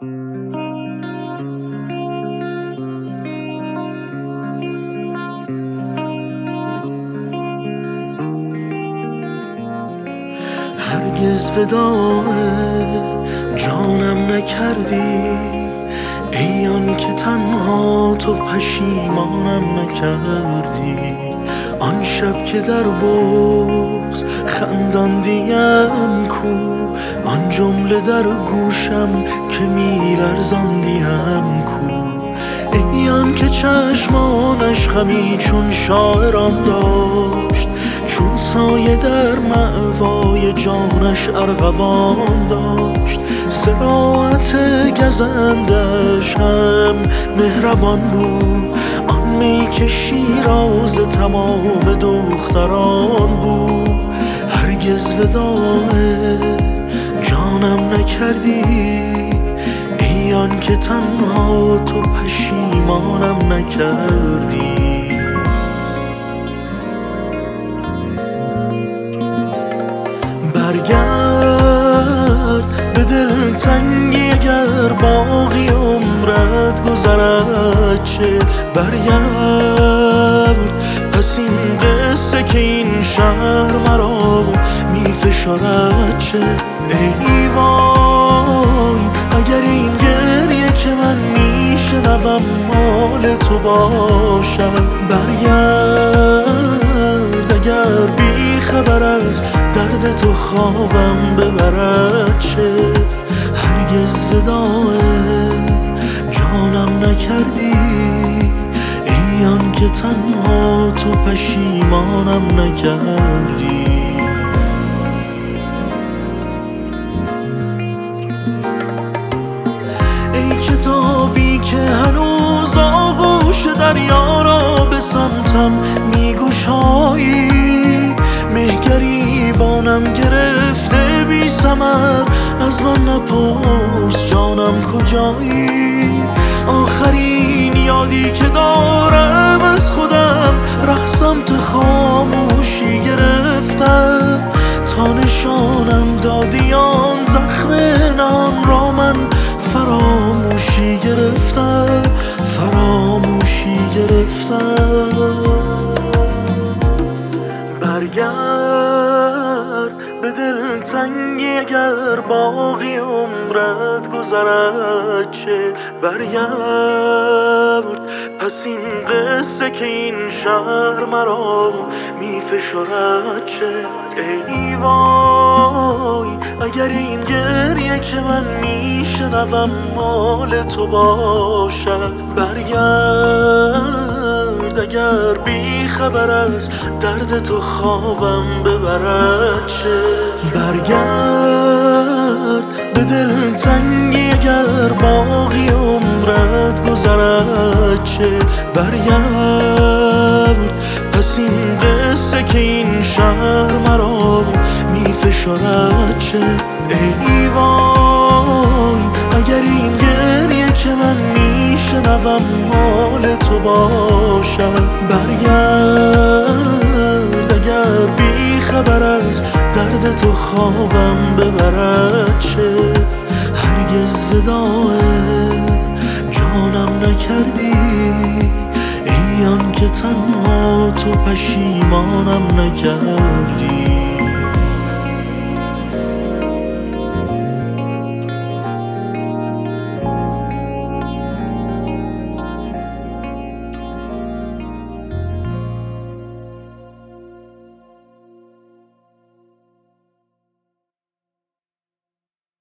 هرگز وداع جانم نکردی، ای آن که تنها تو پشیمانم نکردی. آن شب که در بغض خنداندیم کو، آن جمله در گوشم که میلرزاندیم کو. ای آن که چشمانش خمی چون شاعران داشت، چون سایه در مأوای جانش ارغوان داشت. صراحت گزندش هم مهربان بود، آن می که شیراز تمام دختران بود. هرگز وداع جانم نکردی، ای آن که تنها تو پشیمانم نکردی. برگرد به دلتنگی اگر باقی عمرت گذرد چه، برگرد پس این قصه که این شهر مرا میفشارد چه. ای وای اگر این گریه که من میشنوم مال تو باشد. برگرد اگر بی خبر از درد تو خوابم ببرد چه. هرگز وداع جانم نکردی، ای آن که تنها تو پشیمانم نکردی. ای کتابی که هنوز آغوش دریا را به سمتم میگشایی، مهگریبانم گرفته بی ثمر، از من نپرس جانم کجایی. آخرین یادی که دارم از خودم ره سمت خاموشی گرفتم، تا نشانم دادی آن زخم نان را من فراموشی گرفتم، فراموشی گرفتم. برگرد به دلتنگی اگر باقی عمرت گذرد چه، برگرد پس این قصه که این شهر مرا میفشارد چه. ای وای اگر این گریه که من میشنوم مال تو باشد. برگرد اگر بی خبر از درد تو خوابم ببرد چه. برگرد به دلتنگی اگر باقی عمرت گذرد چه، برگرد پس این قصه که این شهر مرا میفشارد چه. ای وای اگر این گریه که من میشنوم مال تو باشد. برگرد اگر بی خبر از درد تو خوابم ببرد چه. هرگز وداع جانم نکردی، ای آن که تنها تو پشیمانم نکردی.